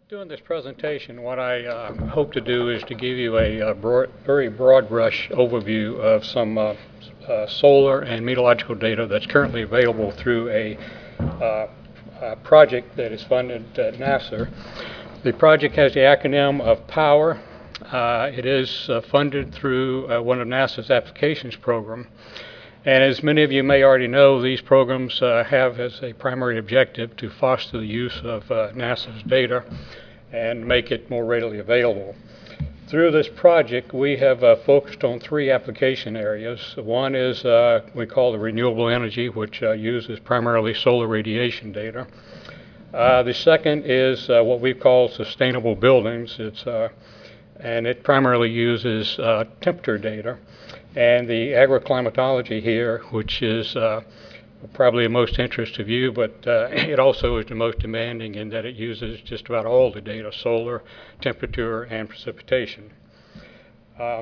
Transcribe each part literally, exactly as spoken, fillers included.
Doing this presentation, what I uh, hope to do is to give you a, a broad, very broad brush overview of some uh, uh, solar and meteorological data that's currently available through a, uh, a project that is funded at NASA. The project has the acronym of POWER. Uh, it is uh, funded through uh, one of NASA's applications program. And as many of you may already know, these programs uh, have as a primary objective to foster the use of uh, NASA's data and make it more readily available. Through this project, we have uh, focused on three application areas. One is uh, we call the renewable energy, which uh, uses primarily solar radiation data. Uh, the second is uh, what we call sustainable buildings. It's uh, and it primarily uses uh, temperature data. And the agroclimatology here, which is uh, probably of most interest to you, but uh, it also is the most demanding in that it uses just about all the data, solar, temperature, and precipitation. Uh,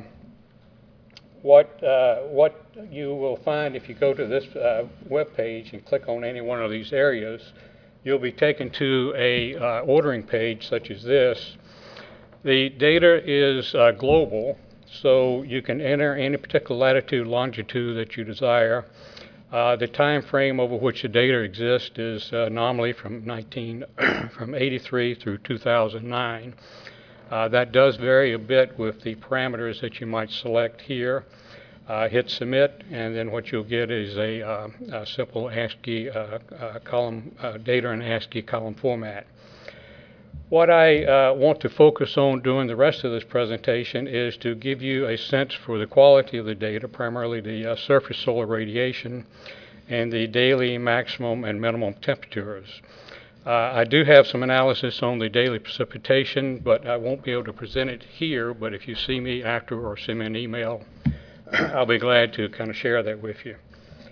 what, uh, what you will find if you go to this uh, web page and click on any one of these areas, you'll be taken to a uh, ordering page such as this. The data is uh, global. So you can enter any particular latitude, longitude that you desire. Uh, the time frame over which the data exists is uh, nominally from nineteen from eighty-three through two thousand nine. Uh, that does vary a bit with the parameters that you might select here. Uh, hit submit, and then what you'll get is a, uh, a simple ASCII uh, uh, column uh, data in ASCII column format. What I uh, want to focus on during the rest of this presentation is to give you a sense for the quality of the data, primarily the uh, surface solar radiation and the daily maximum and minimum temperatures. Uh, I do have some analysis on the daily precipitation, but I won't be able to present it here, but if you see me after or send me an email, I'll be glad to kind of share that with you.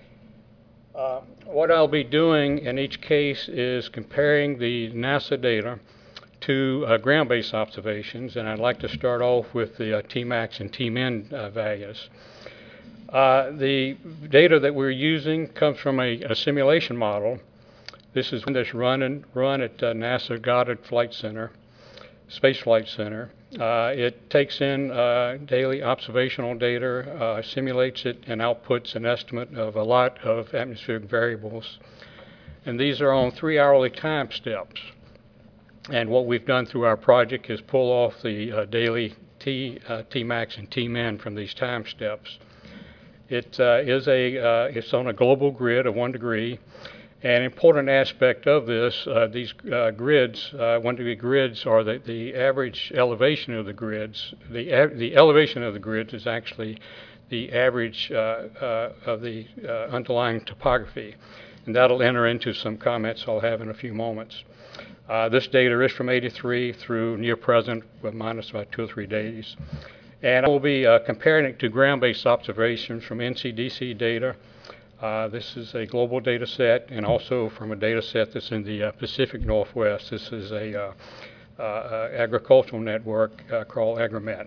Uh, what I'll be doing in each case is comparing the NASA data to uh, ground-based observations, and I'd like to start off with the uh, T max and T min uh, values. Uh, the data that we're using comes from a, a simulation model. This is one that's run, and, run at uh, NASA Goddard Flight Center, Space Flight Center. Uh, it takes in uh, daily observational data, uh, simulates it, and outputs an estimate of a lot of atmospheric variables. And these are on three hourly time steps. And what we've done through our project is pull off the uh, daily T, uh, T max and T min from these time steps. It uh, is a, uh, it's on a global grid of one degree. An important aspect of this, uh, these uh, grids, uh, one degree grids are the, the average elevation of the grids. The, the elevation of the grids is actually the average uh, uh, of the uh, underlying topography. And that'll enter into some comments I'll have in a few moments. Uh, this data is from eighty-three through near present, with minus about two or three days. And I will be uh, comparing it to ground-based observations from N C D C data. Uh, this is a global data set, and also from a data set that's in the uh, Pacific Northwest. This is a uh, uh, agricultural network uh, called AgriMet.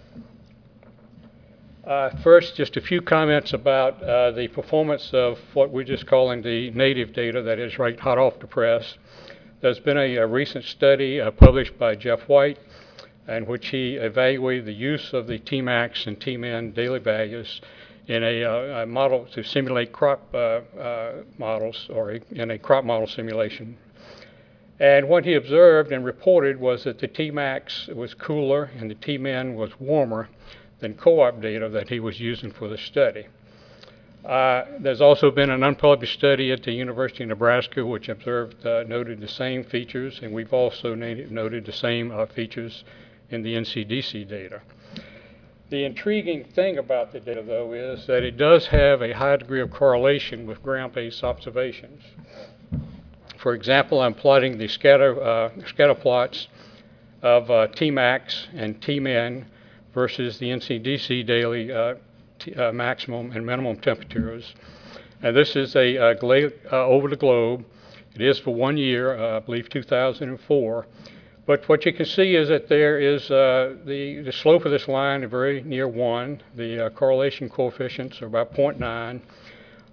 Uh, first, just a few comments about uh, the performance of what we're just calling the native data, that is right hot off the press. There's been a, a recent study uh, published by Jeff White in which he evaluated the use of the T max and T min daily values in a, uh, a model to simulate crop uh, uh, models, or a, in a crop model simulation. And what he observed and reported was that the T max was cooler and the T min was warmer than co-op data that he was using for the study. Uh, there's also been an unpublished study at the University of Nebraska which observed, uh, noted the same features, and we've also noted the same uh, features in the N C D C data. The intriguing thing about the data, though, is that it does have a high degree of correlation with ground-based observations. For example, I'm plotting the scatter, uh, scatter plots of uh, T max and T min versus the N C D C daily uh, T, uh, maximum and minimum temperatures. And this is a uh, gla uh, over the globe. It is for one year, uh, I believe two thousand four. But what you can see is that there is uh, the, the slope of this line is very near one. The uh, correlation coefficients are about zero point nine.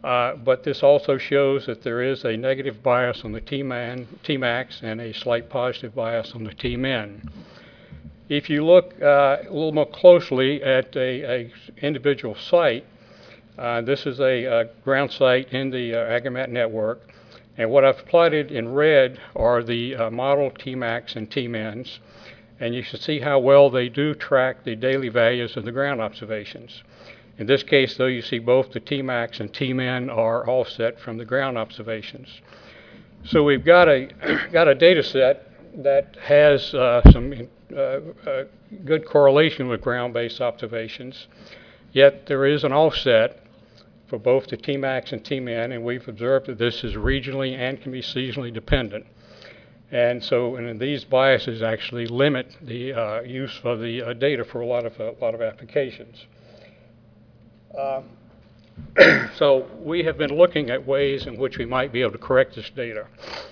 Uh, but this also shows that there is a negative bias on the T-man, T-max and a slight positive bias on the T-min. If you look uh, a little more closely at a, a individual site, uh, this is a, a ground site in the uh, AgriMat network, and what I've plotted in red are the uh, model T-max and T-mins, and you should see how well they do track the daily values of the ground observations. In this case, though, you see both the T-max and T-min are offset from the ground observations. So we've got a got a data set that has uh, some uh, uh, good correlation with ground-based observations, yet there is an offset for both the T-max and T-min, and we've observed that this is regionally and can be seasonally dependent. And so and these biases actually limit the uh, use of the uh, data for a lot of, a lot of applications. Uh, so we have been looking at ways in which we might be able to correct this data.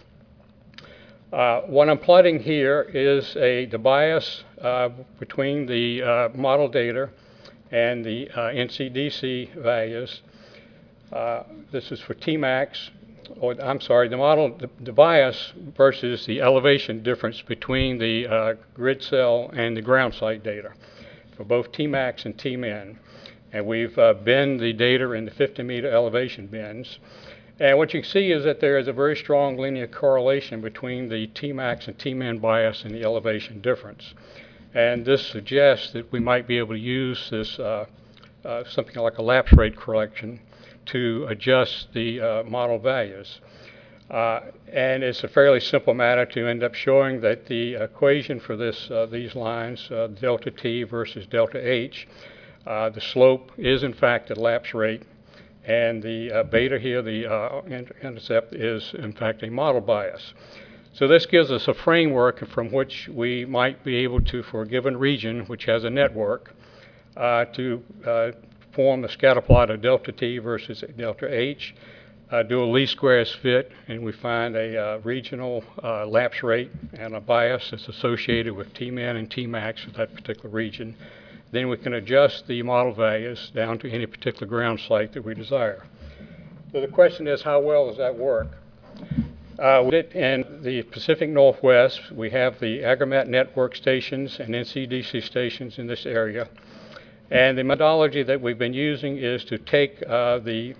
Uh, what I'm plotting here is a, the bias uh, between the uh, model data and the uh, N C D C values. Uh, this is for T-max, or I'm sorry, the model, the, the bias versus the elevation difference between the uh, grid cell and the ground site data for both T-max and T-min. And we've uh, binned the data in the fifty meter elevation bins. And what you can see is that there is a very strong linear correlation between the T-max and T-min bias and the elevation difference. And this suggests that we might be able to use this uh, uh, something like a lapse rate correction to adjust the uh, model values. Uh, and it's a fairly simple matter to end up showing that the equation for this, uh, these lines, uh, delta T versus delta H, uh, the slope is in fact a lapse rate, and the uh, beta here, the uh, intercept, is in fact a model bias. So this gives us a framework from which we might be able to, for a given region which has a network, uh, to uh, form a scatter plot of delta T versus delta H, uh, do a least squares fit, and we find a uh, regional uh, lapse rate and a bias that's associated with T-min and T-max for that particular region. Then we can adjust the model values down to any particular ground site that we desire. So the question is, how well does that work? Uh, in the Pacific Northwest, we have the AgriMat network stations and N C D C stations in this area. And the methodology that we've been using is to take uh, the,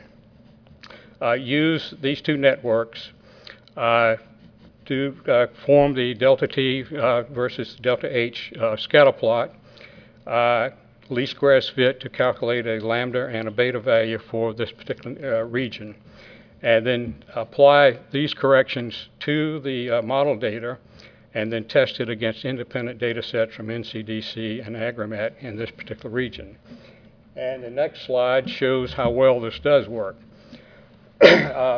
uh, use these two networks uh, to uh, form the delta T uh, versus delta H uh, scatter plot, uh, least squares fit to calculate a lambda and a beta value for this particular uh, region, and then apply these corrections to the uh, model data, and then test it against independent data sets from N C D C and AgriMat in this particular region. And the next slide shows how well this does work. uh,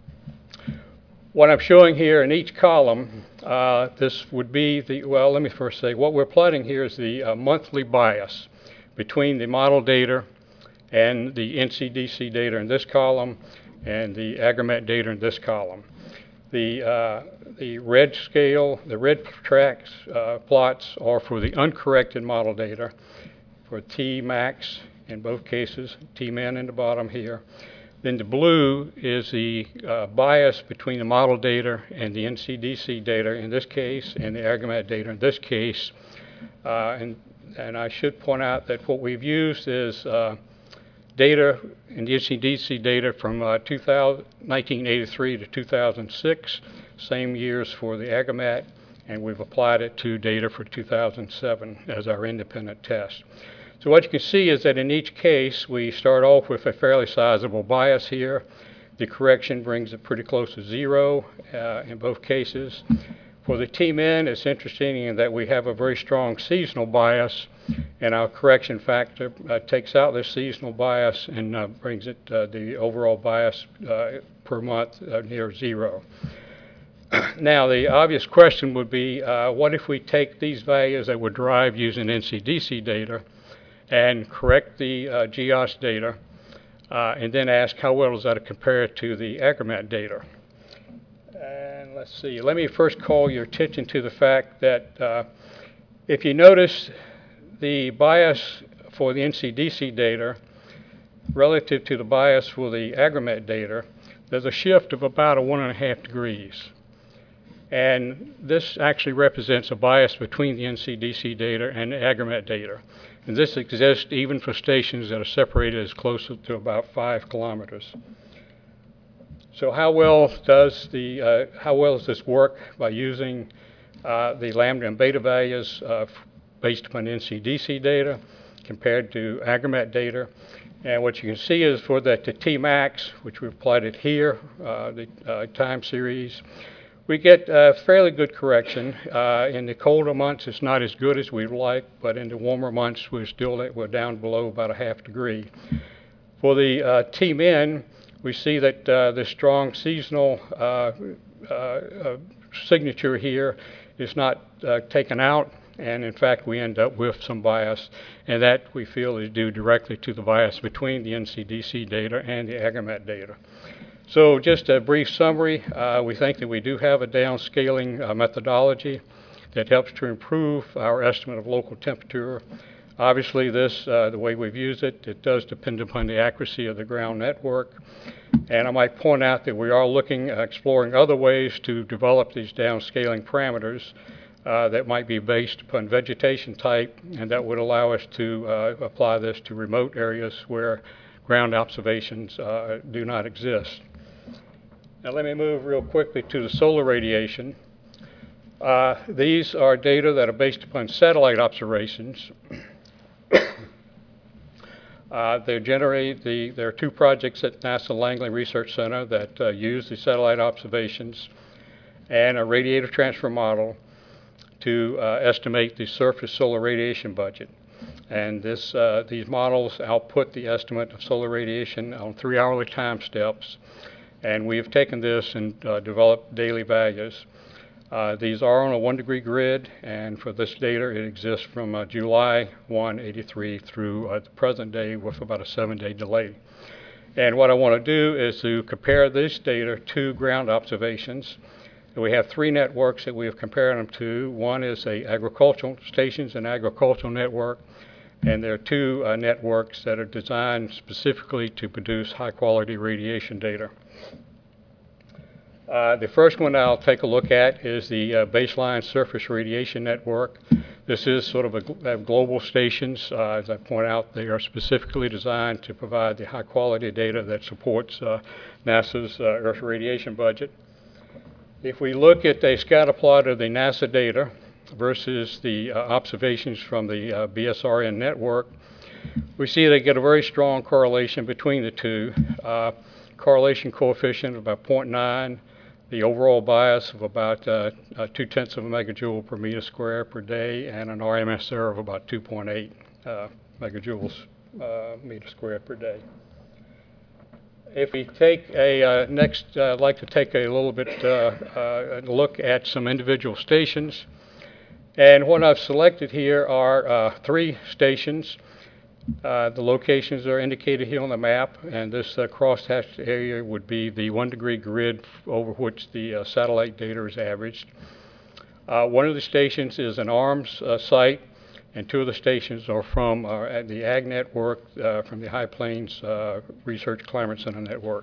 what I'm showing here in each column, uh, this would be the, well, let me first say, what we're plotting here is the uh, monthly bias between the model data and the N C D C data in this column and the AgriMat data in this column. The, uh, the red scale, the red tracks uh, plots are for the uncorrected model data for T-max in both cases, T-min in the bottom here. Then the blue is the uh, bias between the model data and the N C D C data in this case and the AgriMat data in this case. Uh, and, and I should point out that what we've used is uh, data in the N C D C data from uh, nineteen eighty-three to two thousand six, same years for the AgriMat, and we've applied it to data for two thousand seven as our independent test. So what you can see is that in each case, we start off with a fairly sizable bias here. The correction brings it pretty close to zero uh, in both cases. For the T-min, it's interesting in that we have a very strong seasonal bias, and our correction factor uh, takes out this seasonal bias and uh, brings it uh, the overall bias uh, per month uh, near zero. Now, the obvious question would be, uh, what if we take these values that were derived using N C D C data and correct the uh, G O S data, uh, and then ask how well does that compare to the AgriMat data? And let's see, let me first call your attention to the fact that uh, if you notice the bias for the N C D C data relative to the bias for the Agromet data, there's a shift of about a one and a half degrees. And this actually represents a bias between the N C D C data and the Agromet data. And this exists even for stations that are separated as close to about five kilometers. So how well does the uh, how well does this work by using uh, the lambda and beta values uh, based upon N C D C data compared to Agromet data? And what you can see is for the, the T max, which we've plotted here, uh, the uh, time series, we get uh, fairly good correction. Uh, in the colder months, it's not as good as we'd like, but in the warmer months, we're still we're down below about a half degree. For the uh, T min, we see that uh, the strong seasonal uh, uh, uh, signature here is not uh, taken out, and in fact, we end up with some bias, and that we feel is due directly to the bias between the N C D C data and the Agromet data. So just a brief summary, uh, we think that we do have a downscaling uh, methodology that helps to improve our estimate of local temperature. Obviously this, uh, the way we've used it, it does depend upon the accuracy of the ground network. And I might point out that we are looking at exploring other ways to develop these downscaling parameters uh, that might be based upon vegetation type, and that would allow us to uh, apply this to remote areas where ground observations uh, do not exist. Now let me move real quickly to the solar radiation. Uh, these are data that are based upon satellite observations. uh, they generate the, there are two projects at NASA Langley Research Center that uh, use the satellite observations and a radiative transfer model to uh, estimate the surface solar radiation budget. And this, uh, these models output the estimate of solar radiation on three hourly time steps. And we have taken this and uh, developed daily values. Uh, these are on a one degree grid, and for this data it exists from uh, July first, eighty-three through uh, the present day with about a seven day delay. And what I want to do is to compare this data to ground observations. And we have three networks that we have compared them to. One is a agricultural stations and agricultural network, and there are two uh, networks that are designed specifically to produce high quality radiation data. Uh, the first one I'll take a look at is the uh, baseline surface radiation network. This is sort of a, a global stations. Uh, as I point out, they are specifically designed to provide the high quality data that supports uh, NASA's uh, Earth radiation budget. If we look at a scatter plot of the NASA data versus the uh, observations from the uh, B S R N network, we see they get a very strong correlation between the two. Uh, correlation coefficient of about zero point nine, the overall bias of about uh, uh, two-tenths of a megajoule per meter square per day, and an R M S error of about two point eight uh, megajoules uh, meter square per day. If we take a uh, next, uh, I'd like to take a little bit uh, uh, look at some individual stations. And what I've selected here are uh, three stations. Uh, the locations are indicated here on the map, and this uh, cross-hatched area would be the one degree grid over which the uh, satellite data is averaged. Uh, one of the stations is an ARMS uh, site, and two of the stations are from uh, at the Ag Network, uh, from the High Plains uh, Research Climate Center network.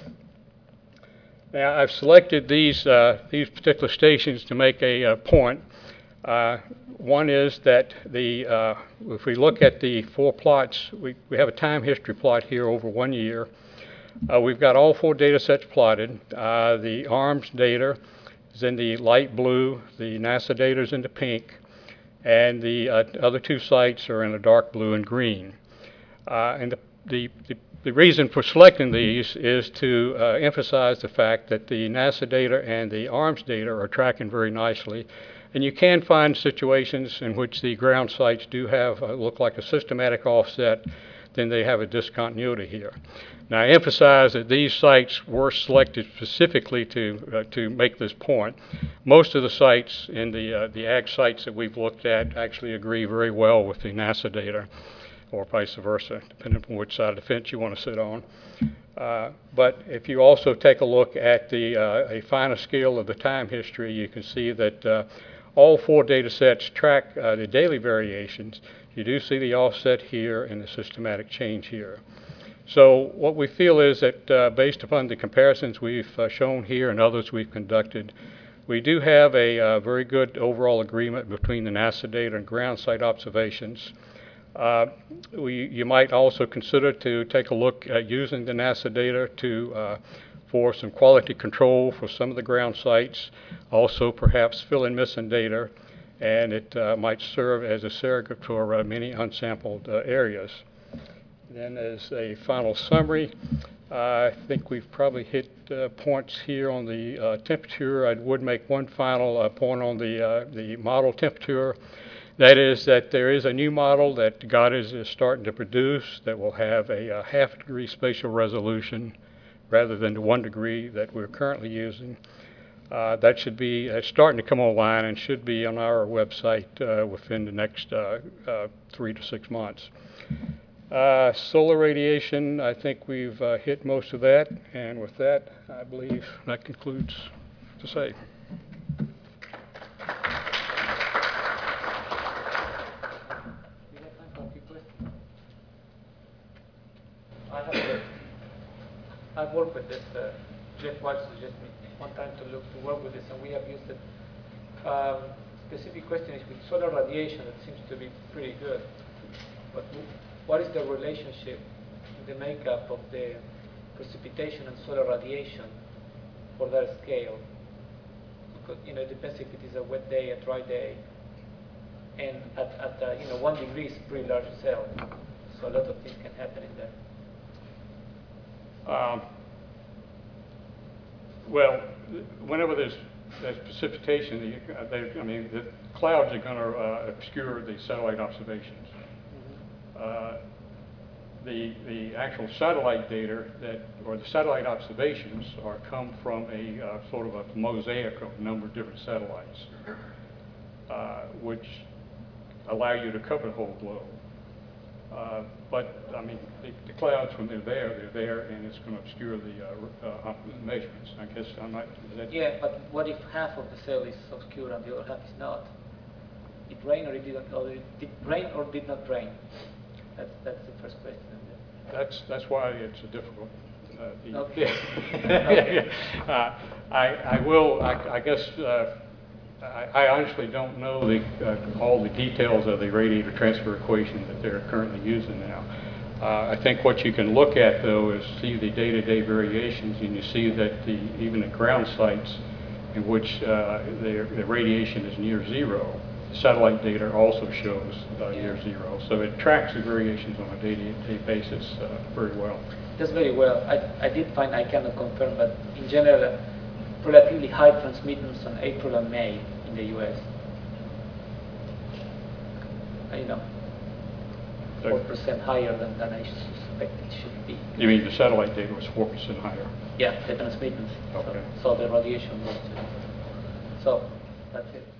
Now, I've selected these, uh, these particular stations to make a uh, point. Uh, one is that the, uh, if we look at the four plots, we, we have a time history plot here over one year. Uh, we've got all four data sets plotted. Uh, the ARMS data is in the light blue, the NASA data is in the pink, and the uh, other two sites are in the dark blue and green. Uh, and the, the, the, the reason for selecting these is to uh, emphasize the fact that the NASA data and the ARMS data are tracking very nicely. And you can find situations in which the ground sites do have uh, look like a systematic offset, then they have a discontinuity here. Now, I emphasize that these sites were selected specifically to uh, to make this point. Most of the sites in the uh, the ag sites that we've looked at actually agree very well with the NASA data, or vice versa, depending on which side of the fence you want to sit on. Uh, but if you also take a look at the uh, a finer scale of the time history, you can see that uh, all four data sets track uh, the daily variations. You do see the offset here and the systematic change here. So what we feel is that uh, based upon the comparisons we've uh, shown here and others we've conducted, we do have a uh, very good overall agreement between the NASA data and ground site observations. Uh, we, you might also consider to take a look at using the NASA data to uh, for some quality control for some of the ground sites, also perhaps fill in missing data, and it uh, might serve as a surrogate for uh, many unsampled uh, areas. Then as a final summary, uh, I think we've probably hit uh, points here on the uh, temperature. I would make one final uh, point on the, uh, the model temperature. That is that there is a new model that Goddard is starting to produce that will have a, a half degree spatial resolution rather than the one degree that we're currently using. Uh, that should be uh, starting to come online and should be on our website uh, within the next uh, uh, three to six months. Uh, solar radiation, I think we've uh, hit most of that, and with that, I believe that concludes to say. I have a, I've worked with this. Uh, Jeff White suggested me one time to look to work with this, and we have used it. Um, specific question is with solar radiation. It seems to be pretty good, but what is the relationship in the makeup of the precipitation and solar radiation for that scale? Because you know it depends if it is a wet day, a dry day, and at, at uh, you know one degree is a pretty large cell, so a lot of things can happen in there. Um, well, whenever there's, there's precipitation, the, uh, they, I mean, the clouds are going to uh, obscure the satellite observations. Mm-hmm. uh, the the actual satellite data that, or the satellite observations, are come from a uh, sort of a mosaic of a number of different satellites, uh, which allow you to cover the whole globe. Uh, but, I mean, the, the clouds, when they're there, they're there, and it's going to obscure the uh, uh, measurements. I guess I'm not... Yeah, but what if half of the cell is obscured and the other half is not? It rained or it didn't, or it did rain or did not rain? That's, that's the first question. That's, that's why it's a difficult... Uh, the, okay. okay. uh, I, I will, I, I guess... Uh, I, I honestly don't know the, uh, all the details of the radiator transfer equation that they're currently using now. Uh, I think what you can look at, though, is see the day-to-day variations, and you see that the, even at ground sites in which uh, the, the radiation is near zero, the satellite data also shows uh, near zero. So it tracks the variations on a day-to-day basis uh, very well. That's very well. I, I did find, I cannot confirm, but in general, uh, relatively high transmittance on April and May in the U S Uh, you know, four percent higher than, than I suspect it should be. You mean the satellite data was four percent higher? Yeah, the transmittance. Okay. So, so the radiation was too. So, that's it.